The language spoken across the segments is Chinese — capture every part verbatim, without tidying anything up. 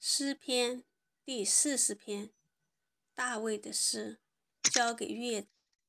诗篇第四十篇，大卫的诗，交给乐。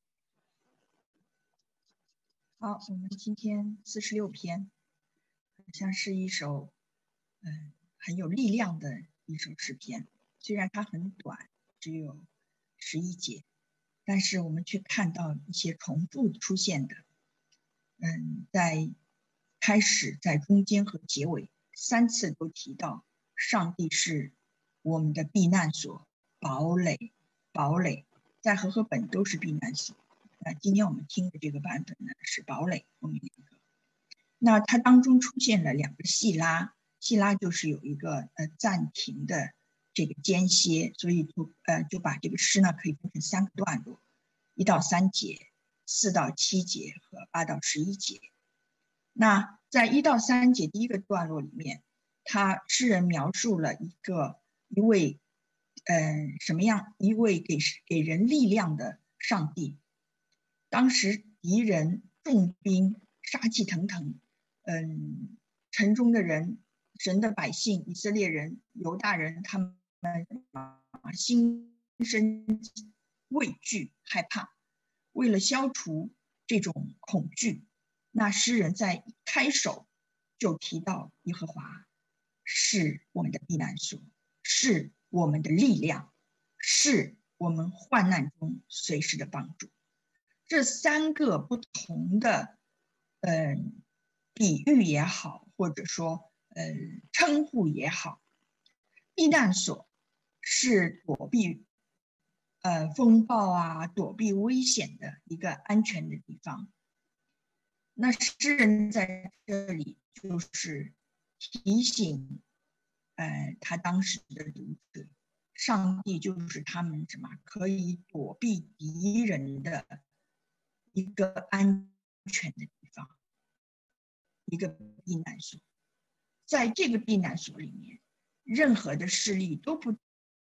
好，我们今天四十六篇，好像是一首嗯很有力量的一首诗篇。虽然它很短，只有十一节，但是我们却看到一些重复出现的。嗯，在开始、在中间和结尾三次都提到上帝是我们的避难所、堡垒、堡垒，在和合本都是避难所。那今天我们听的这个版本呢是堡垒后面一个。那它当中出现了两个细拉，细拉就是有一个呃暂停的这个间歇，所以就呃就把这个诗呢可以分成三个段落，一到三节、四到七节和八到十一节。那在一到三节第一个段落里面，他诗人描述了一个一位呃什么样一位给给人力量的上帝。当时敌人重兵杀气腾腾，嗯，城中的人、神的百姓、以色列人、犹大人，他们心生畏惧、害怕。为了消除这种恐惧，那诗人在开首就提到耶和华是我们的避难所，是我们的力量，是我们患难中随时的帮助。这三个不同的嗯比喻也好，或者说嗯称呼也好，避难所是躲避呃风暴啊，躲避危险的一个安全的地方。那诗人在这里就是提醒呃他当时的读者，上帝就是他们什么可以躲避敌人的一个安全的地方，一个避难所。在这个避难所里面，任何的势力都不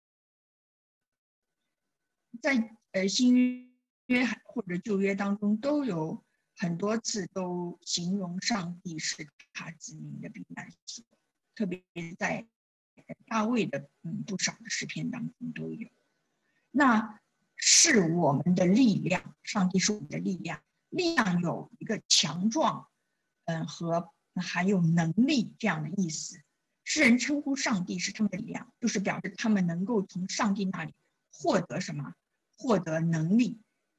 在呃新约或者旧约当中都有很多次都形容上帝是他子民的避难所，特别在大卫的嗯不少的诗篇当中都有。那是我们的力量，上帝是我们的力量，力量有一个强壮，嗯和还有能力这样的意思。诗人称呼上帝是他们的力量，就是表示他们能够从上帝那里获得什么？获得能力。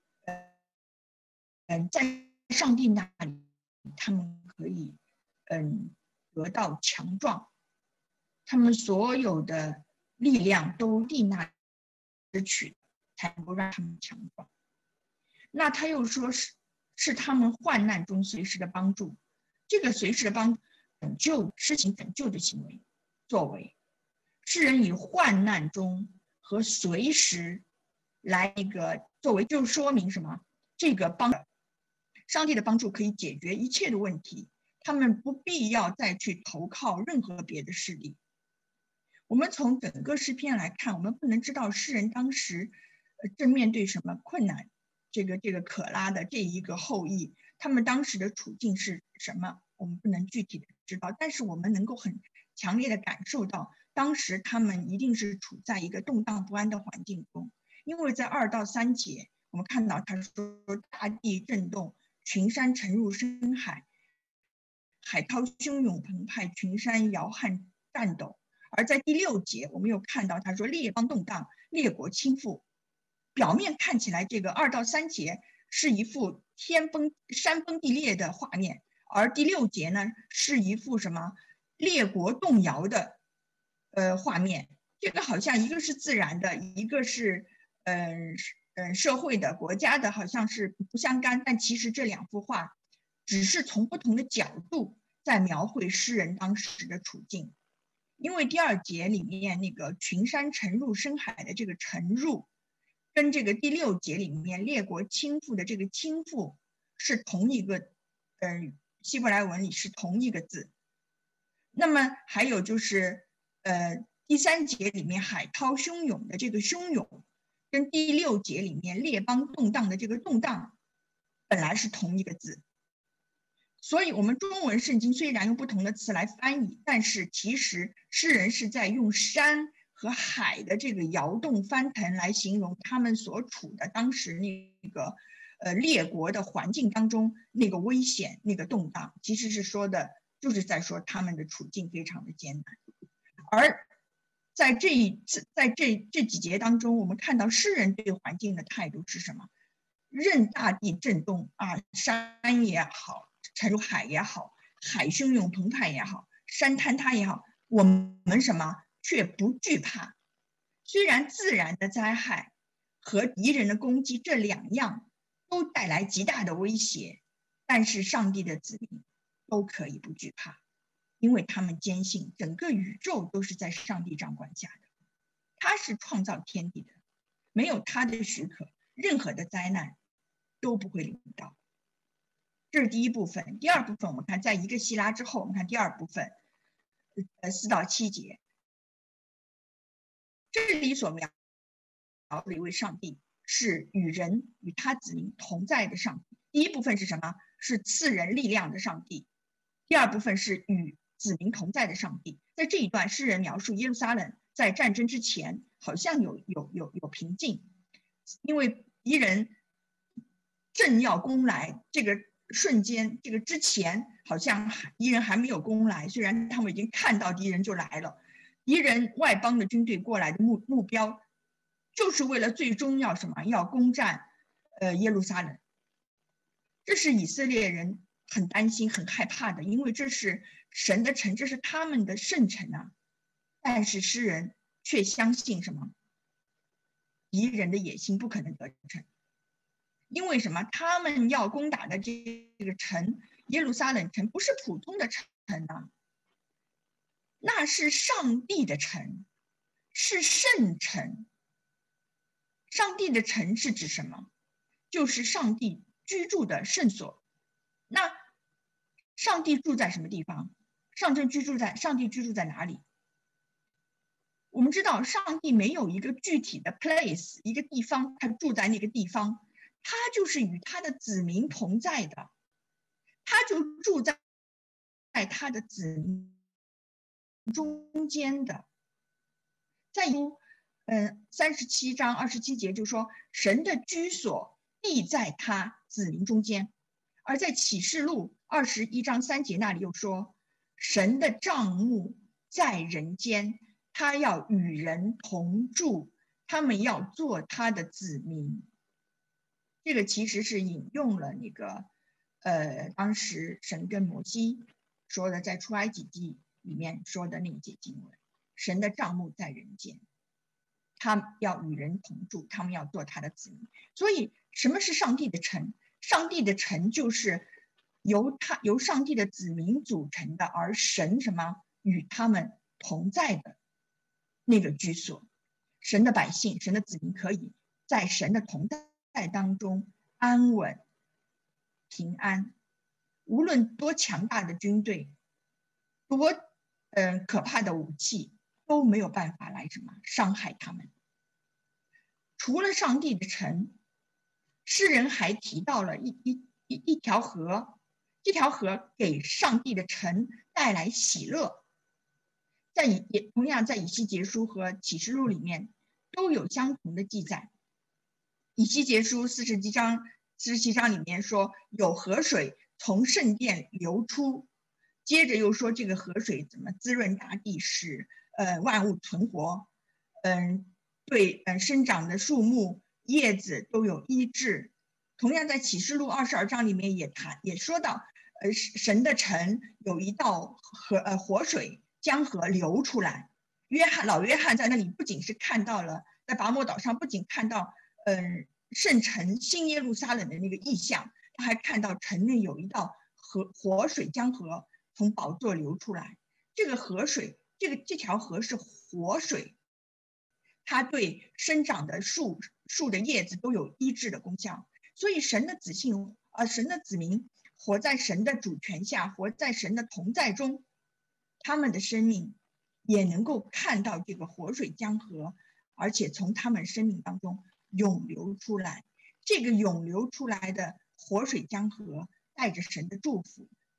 嗯，在上帝那里，他们可以嗯得到强壮，他们所有的力量都地那支取，才能够让他们强壮。那他又说是是他们患难中随时的帮助，这个随时的帮拯救、施行拯救的行为作为，诗人以患难中和随时来一个作为，就说明什么？这个帮上帝的帮助可以解决一切的问题，他们不必要再去投靠任何别的势力。我们从整个诗篇来看，我们不能知道诗人当时正面对什么困难，这个这个可拉的这一个后裔，他们当时的处境是什么，我们不能具体的知道，但是我们能够很强烈的感受到，当时他们一定是处在一个动荡不安的环境中，因为在二到三节，我们看到他说大地震动，群山沉入深海，海涛汹涌澎湃，群山摇撼颤抖。而在第六节，我们又看到他说列邦动荡，列国倾覆。表面看起来，这个二到三节是一幅天崩山崩地裂的画面，而第六节呢是一幅什么列国动摇的呃画面。这个好像一个是自然的，一个是呃呃社会的、国家的，好像是不相干。但其实这两幅画只是从不同的角度在描绘诗人当时的处境。因为第二节里面那个群山沉入深海的这个沉入，跟这个第六节里面列国倾覆的这个倾覆是同一个，呃，希伯来文里是同一个字。那么还有就是，呃，第三节里面海涛汹涌的这个汹涌，跟第六节里面列邦动荡的这个动荡，本来是同一个字。 所以我们中文圣经虽然用不同的词来翻译，但是其实诗人是在用山和海的这个摇动翻腾来形容他们所处的当时那个呃列国的环境当中那个危险、那个动荡，其实是说的就是在说他们的处境非常的艰难。而在这一次在这这几节当中，我们看到诗人对环境的态度是什么？任大地震动啊，山也好，沉入海也好，海汹涌澎湃也好，山坍塌也好，我们什么却不惧怕。虽然自然的灾害和敌人的攻击这两样都带来极大的威胁，但是上帝的子民都可以不惧怕，因为他们坚信整个宇宙都是在上帝掌管下的，他是创造天地的，没有他的许可，任何的灾难都不会临到。这是第一部分。第二部分我们看，在一个希拉之后，我们看第二部分，呃，四到七节，这里所描述的一位上帝是与人与他子民同在的上帝。第一部分是什么？是赐人力量的上帝。第二部分是与子民同在的上帝。在这一段，诗人描述耶路撒冷在战争之前好像有有有有平静，因为敌人正要攻来，这个瞬间，这个之前好像敌人还没有攻来，虽然他们已经看到敌人就来了。敌人外邦的军队过来的目目标，就是为了最终要什么？要攻占呃耶路撒冷。这是以色列人很担心、很害怕的，因为这是神的城，这是他们的圣城啊。但是诗人却相信什么？敌人的野心不可能得逞，因为什么？他们要攻打的这个城，耶路撒冷城，不是普通的城啊，那是上帝的城，是圣城。上帝的城是指什么？就是上帝居住的圣所。那上帝住在什么地方？上帝居住在上帝居住在哪里？我们知道，上帝没有一个具体的 place， 一个地方，他住在那个地方，他就是与他的子民同在的，他就住在在他的子民中间的。在嗯三十七章二十七节就说，神的居所必在他子民中间。而在启示录二十一章三节那里又说，神的帐幕在人间，他要与人同住，他们要做他的子民。这个其实是引用了那个呃当时神跟摩西说的，在出埃及记里面说的那一节经文，神的帐幕在人间，他要与人同住，他们要做他的子民。所以什么是上帝的城？上帝的城就是由他由上帝的子民组成的，而神什么与他们同在的那个居所。神的百姓，神的子民可以在神的同在当中安稳平安，无论多强大的军队，多嗯、呃、可怕的武器都没有办法来什么伤害他们。除了上帝的城，诗人还提到了一一一一条河，这条河给上帝的城带来喜乐。在也同样在以西结书和启示录里面都有相同的记载。以西结书四十七章四十七章里面说，有河水从圣殿流出，接着又说这个河水怎么滋润大地，使呃万物存活，嗯，对，嗯，生长的树木叶子都有医治。同样在启示录二十二章里面也谈也说到，呃，神的城有一道河呃活水江河流出来。约翰老约翰在那里不仅是看到了，在拔摩岛上不仅看到嗯、呃、圣城新耶路撒冷的那个意象，他还看到城内有一道河活水江河从宝座流出来。这个河水，这个这条河是活水，它对生长的树树的叶子都有医治的功效。所以神的子性呃神的子民活在神的主权下，活在神的同在中，他们的生命也能够看到这个活水江河，而且从他们生命当中涌流出来。这个涌流出来的活水江河带着神的祝福，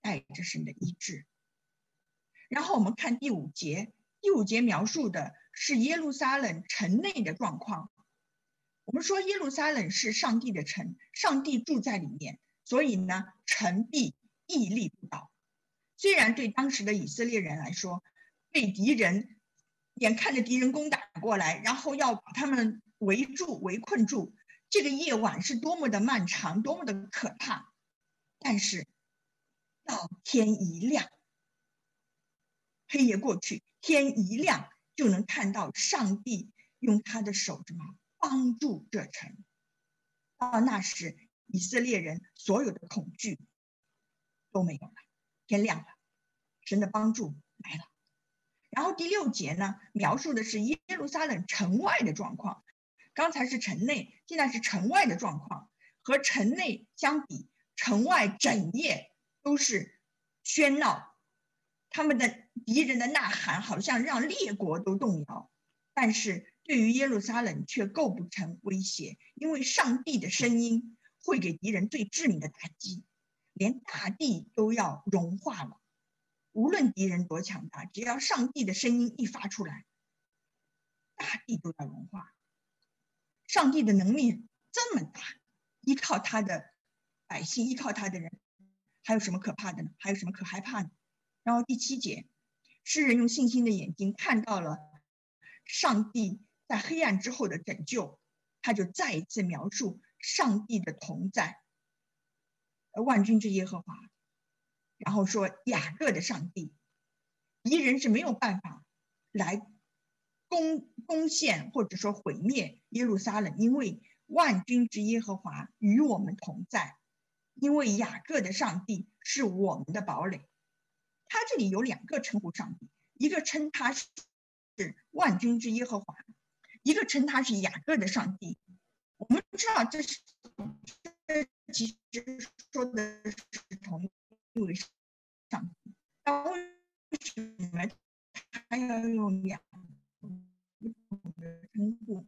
带着神的医治。然后我们看第五节，第五节描述的是耶路撒冷城内的状况。我们说耶路撒冷是上帝的城，上帝住在里面，所以呢，城必屹立不倒。虽然对当时的以色列人来说，被敌人眼看着敌人攻打过来，然后要把他们围住、围困住，这个夜晚是多么的漫长，多么的可怕。但是到天一亮，黑夜过去，天一亮，就能看到上帝用他的手什么帮助这城。到那时，以色列人所有的恐惧都没有了，天亮了，神的帮助来了。然后第六节呢，描述的是耶路撒冷城外的状况。刚才是城内，现在是城外的状况。和城内相比，城外整夜都是喧闹，他们的敌人的呐喊好像让列国都动摇，但是对于耶路撒冷却构不成威胁，因为上帝的声音会给敌人最致命的打击，连大地都要融化了。无论敌人多强大，只要上帝的声音一发出来，大地都要融化。上帝的能力这么大，依靠他的百姓，依靠他的人，还有什么可怕的呢？还有什么可害怕呢？然后第七节，诗人用信心的眼睛看到了上帝在黑暗之后的拯救，他就再一次描述上帝的同在，万军之耶和华。然后说雅各的上帝，敌人是没有办法来攻攻陷或者说毁灭耶路撒冷，因为万军之耶和华与我们同在，因为雅各的上帝是我们的堡垒。他这里有两个称呼上帝，一个称他是万军之耶和华，一个称他是雅各的上帝。我们知道这是这其实说的是同一位上帝，但为什么他要用两个不同的称呼？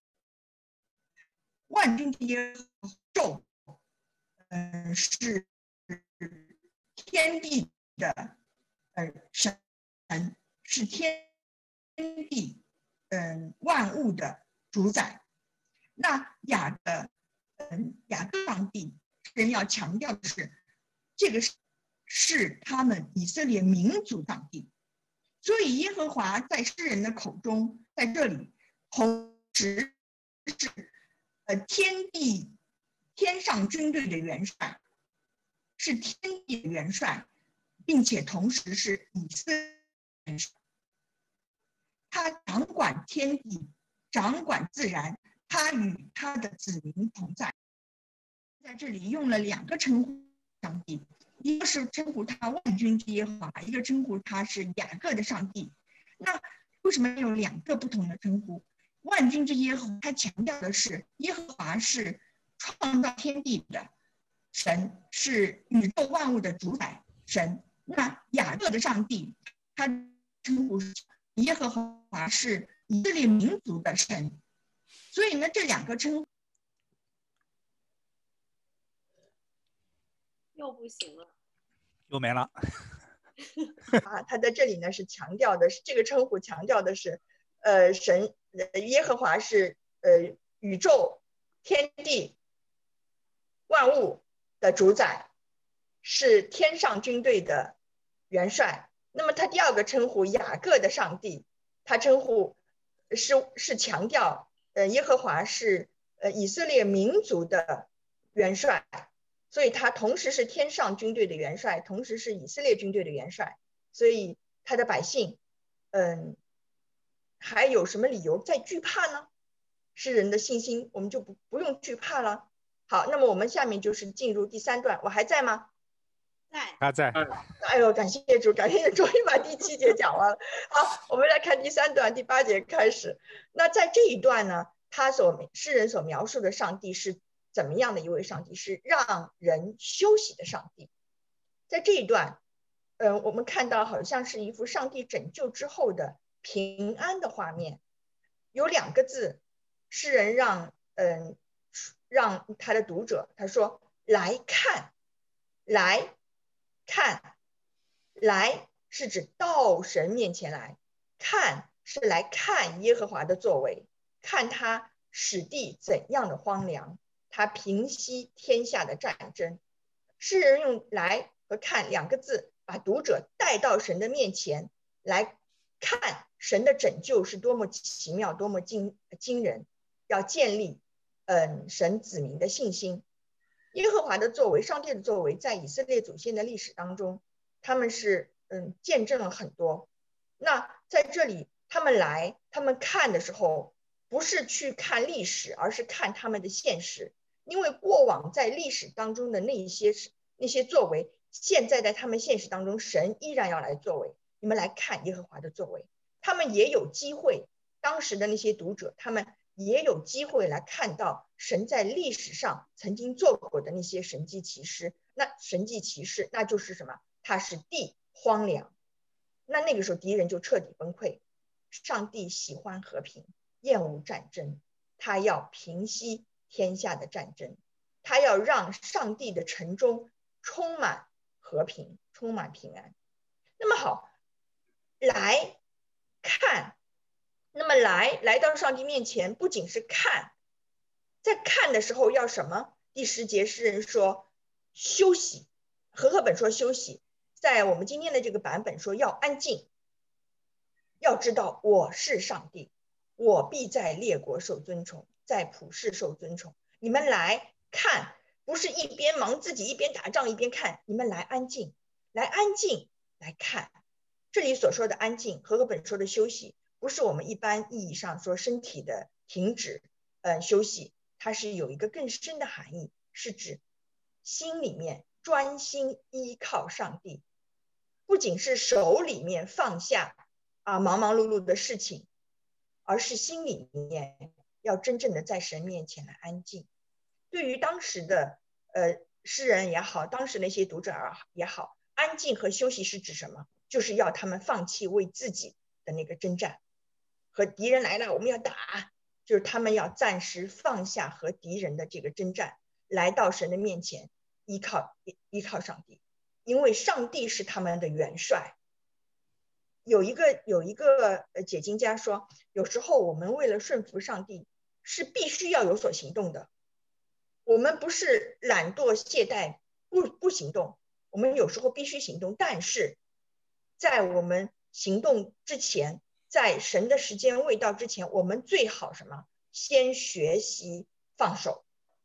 万军之耶和华，嗯，是天地的呃神，是天地嗯万物的主宰。那雅各嗯雅各上帝，人要强调的是，这个是是他们以色列民族上帝。所以耶和华在诗人的口中，在这里同时是呃天地天上军队的元帅，是天地的元帅，并且同时是以色列元帅。他掌管天地，掌管自然，他与他的子民同在。在这里用了两个称呼上帝，一个是称呼他万军之耶和华，一个称呼他是雅各的上帝。那为什么有两个不同的称呼？万军之耶和华，他强调的是耶和华是创造天地的神，是宇宙万物的主宰神。那雅各的上帝，他称呼耶和华是以色列民族的神。所以呢，这两个称呼又不行了， 又没了。 啊，他在这里呢是强调的是这个称呼，强调的是，呃，神耶和华是呃宇宙天地万物的主宰，是天上军队的元帅。那么他第二个称呼雅各的上帝，他称呼是是强调，呃，耶和华是呃以色列民族的元帅。所以他同时是天上军队的元帅，同时是以色列军队的元帅，所以他的百姓，嗯，还有什么理由再惧怕呢？诗人的信心，我们就不不用惧怕了。好，那么我们下面就是进入第三段，我还在吗？ 在， 他在。 哎呦，感谢主，感谢主，终于把第七节讲完了。好，我们来看第三段，第八节开始。那在这一段呢，他所诗人所描述的上帝是怎么样的一位上帝？是让人休息的上帝。在这一段，呃，我们看到好像是一幅上帝拯救之后的平安的画面。有两个字，诗人让嗯、呃、让他的读者他说来看，来看，来是指到神面前来，看是来看耶和华的作为，看他使地怎样的荒凉，他平息天下的战争。诗人用来和看两个字，把读者带到神的面前来看神的拯救是多么奇妙，多么惊惊人，要建立嗯神子民的信心。耶和华的作为，上帝的作为，在以色列祖先的历史当中，他们是嗯见证了很多。那在这里，他们来，他们看的时候，不是去看历史，而是看他们的现实。因为过往在历史当中的那一些那些作为，现在在他们现实当中，神依然要来作为。你们来看耶和华的作为，他们也有机会，当时的那些读者，他们也有机会来看到神在历史上曾经做过的那些神迹奇事。那神迹奇事，那就是什么？它是地荒凉。那那个时候敌人就彻底崩溃。上帝喜欢和平，厌恶战争，他要平息天下的战争，他要让上帝的城中充满和平，充满平安。那么好，来看，那么来来到上帝面前，不仅是看，在看的时候要什么？第十节诗人说休息，和合本说休息，在我们今天的这个版本说要安静，要知道我是上帝，我必在列国受尊崇，在普世受尊崇。你们来看，不是一边忙自己一边打仗一边看，你们来安静，来安静来看。这里所说的安静，和合本说的休息，不是我们一般意义上说身体的停止呃休息，它是有一个更深的含义，是指心里面专心依靠上帝，不仅是手里面放下啊忙忙碌碌的事情，而是心里面要真正的在神面前来安静。对于当时的呃诗人也好，当时那些读者也好，安静和休息是指什么？就是要他们放弃为自己的那个征战，和敌人来了我们要打，就是他们要暂时放下和敌人的这个征战，来到神的面前，依靠依靠上帝，因为上帝是他们的元帅。有一个有一个解经家说，有时候我们为了顺服上帝是必须要有所行动的，我们不是懒惰懈怠不不行动，我们有时候必须行动，但是在我们行动之前，在神的时间未到之前，我们最好什么？先学习放手，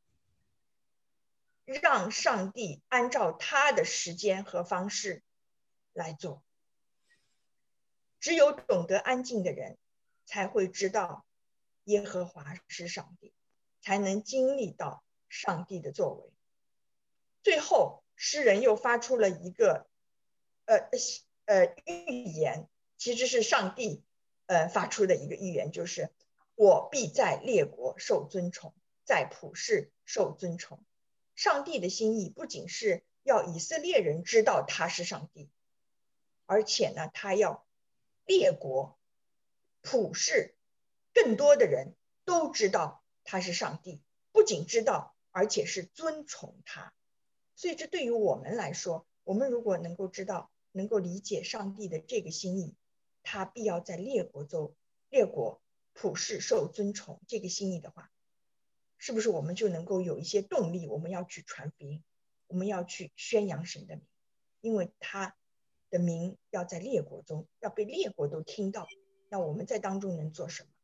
让上帝按照他的时间和方式来做。只有懂得安静的人，才会知道耶和华是上帝，才能经历到上帝的作为。最后，诗人又发出了一个呃呃预言，其实是上帝呃发出的一个预言，就是我必在列国受尊崇，在普世受尊崇。上帝的心意不仅是要以色列人知道他是上帝，而且呢，他要列国普世更多的人都知道他是上帝，不仅知道，而且是尊崇他。所以这对于我们来说，我们如果能够知道，能够理解上帝的这个心意，他必要在列国中列国普世受尊崇这个心意的话，是不是我们就能够有一些动力，我们要去传福音，我们要去宣扬神的名，因为他的名要在列国中，要被列国都听到。那我们在当中能做什么？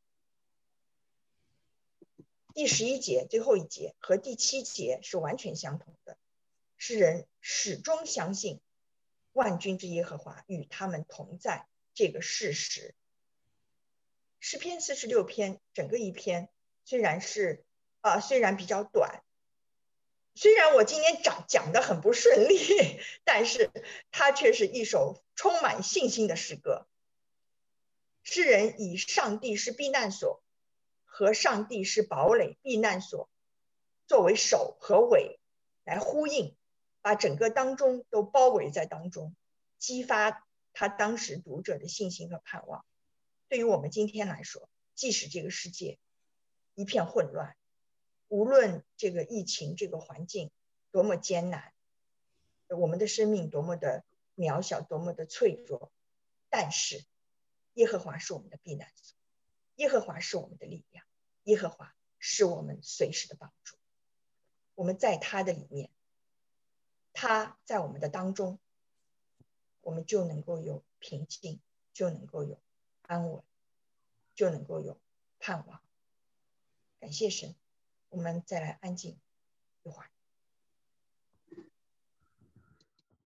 第十一节最后一节和第七节是完全相同的，诗人始终相信万军之耶和华与他们同在这个事实。诗篇四十六篇整个一篇虽然是呃虽然比较短，虽然我今天讲讲的很不顺利，但是它却是一首充满信心的诗歌。诗人以上帝是避难所和上帝是堡垒避难所作为首和尾来呼应，把整个当中都包围在当中，激发他当时读者的信心和盼望。对于我们今天来说，即使这个世界一片混乱，无论这个疫情这个环境多么艰难， 我们的生命多么的渺小，多么的脆弱，但是耶和华是我们的避难所，耶和华是我们的力量，耶和华是我们随时的帮助。我们在他的里面，他在我们的当中，我们就能够有平静，就能够有安稳，就能够有盼望。感谢神，我们再来安静一会儿。